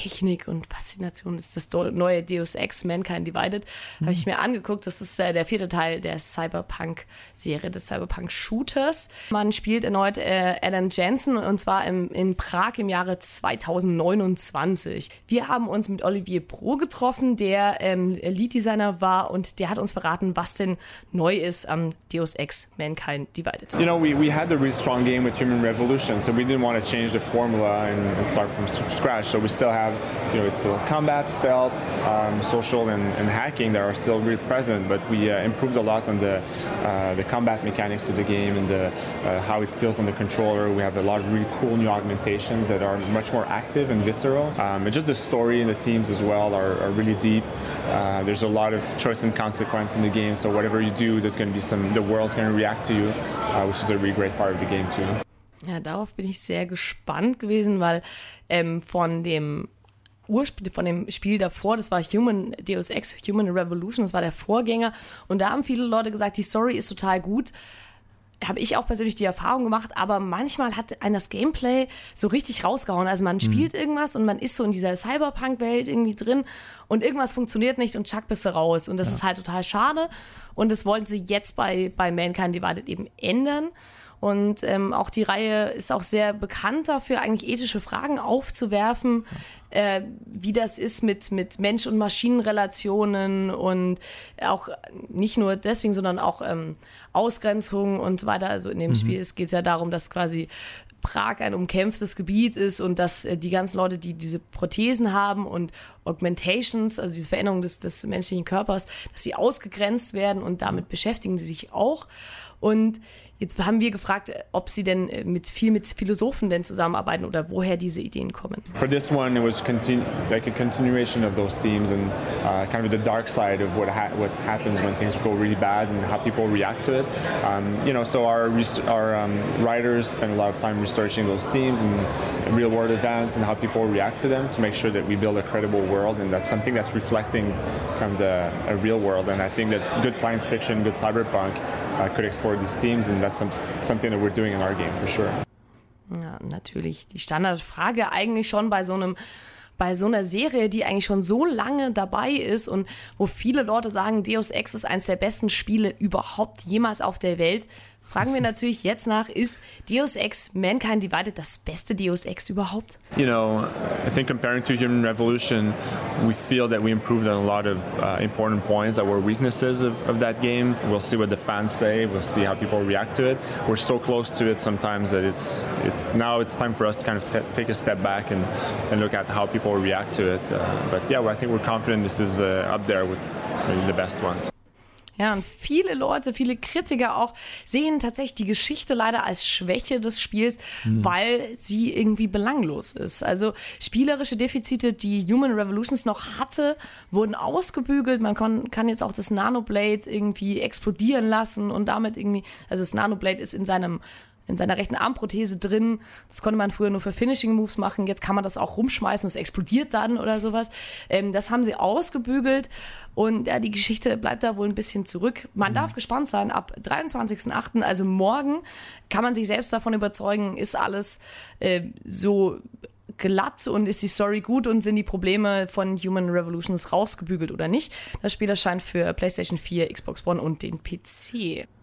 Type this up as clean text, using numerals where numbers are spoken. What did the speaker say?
Technik und Faszination ist das neue Deus Ex Mankind Divided. Habe ich mir angeguckt. Das ist der 4. Teil der Cyberpunk-Serie, des Cyberpunk-Shooters. Man spielt erneut Adam Jensen und zwar in Prag im Jahre 2029. Wir haben uns mit Olivier Pro getroffen, der Lead-Designer war und der hat uns verraten, was denn neu ist am Deus Ex Mankind Divided. You know, we had a really strong game with Human Revolution, so we didn't want to change the formula and start from scratch. So we still have, it's still combat, stealth, social and hacking that are still really present, but we improved a lot on the combat mechanics of the game and how it feels on the controller. We have a lot of really cool new augmentations that are much more active and visceral. And just the story and the themes as well are really deep. There's a lot of choice and consequence in the game, so whatever you do, there's going to be the world's going to react to you, which is a really great part of the game too. Ja, darauf bin ich sehr gespannt gewesen, weil von dem Spiel davor, das war Deus Ex Human Revolution, das war der Vorgänger und da haben viele Leute gesagt, die Story ist total gut. Habe ich auch persönlich die Erfahrung gemacht, aber manchmal hat einen das Gameplay so richtig rausgehauen. Also man spielt irgendwas und man ist so in dieser Cyberpunk-Welt irgendwie drin und irgendwas funktioniert nicht und tschack, bist du raus. Und das ist halt total schade und das wollten sie jetzt bei Mankind Divided eben ändern. Und auch die Reihe ist auch sehr bekannt dafür, eigentlich ethische Fragen aufzuwerfen, wie das ist mit Mensch- und Maschinenrelationen und auch nicht nur deswegen, sondern auch Ausgrenzung und so weiter. Also in dem Spiel geht es ja darum, dass quasi Prag ein umkämpftes Gebiet ist und dass die ganzen Leute, die diese Prothesen haben und Augmentations, also diese Veränderung des menschlichen Körpers, dass sie ausgegrenzt werden und damit beschäftigen sie sich auch. Und jetzt haben wir gefragt, ob sie denn mit Philosophen denn zusammenarbeiten oder woher diese Ideen kommen. For this one, it was like a continuation of those themes and kind of the dark side of what happens when things go really bad and how people react to it. So our writers spend a lot of time researching those themes and real world events and how people react to them to make sure that we build a credible world, and that's something that's reflecting kind of a real world. And I think that good science fiction, good cyberpunk could explore these themes, and that's something that we're doing in our game for sure. Ja, natürlich die Standardfrage eigentlich schon bei so einer Serie, die eigentlich schon so lange dabei ist und wo viele Leute sagen, Deus Ex ist eines der besten Spiele überhaupt jemals auf der Welt. Fragen wir natürlich jetzt nach, ist Deus Ex Mankind Divided das beste Deus Ex überhaupt? I think comparing to Human Revolution, we feel that we improved on a lot of important points that were weaknesses of that game. We'll see what the fans say. We'll see how people react to it. We're so close to it sometimes that it's time for us to kind of take a step back and look at how people react to it. But yeah, I think we're confident this is up there with maybe the best ones. Ja, und viele Leute, viele Kritiker auch, sehen tatsächlich die Geschichte leider als Schwäche des Spiels, weil sie irgendwie belanglos ist. Also spielerische Defizite, die Human Revolutions noch hatte, wurden ausgebügelt. Man kann jetzt auch das Nanoblade irgendwie explodieren lassen und damit irgendwie, also das Nanoblade ist in seiner rechten Armprothese drin. Das konnte man früher nur für Finishing Moves machen. Jetzt kann man das auch rumschmeißen, es explodiert dann oder sowas. Das haben sie ausgebügelt und ja, die Geschichte bleibt da wohl ein bisschen zurück. Man darf gespannt sein, ab 23.08., also morgen, kann man sich selbst davon überzeugen, ist alles so glatt und ist die Story gut und sind die Probleme von Human Revolutions rausgebügelt oder nicht. Das Spiel erscheint für PlayStation 4, Xbox One und den PC.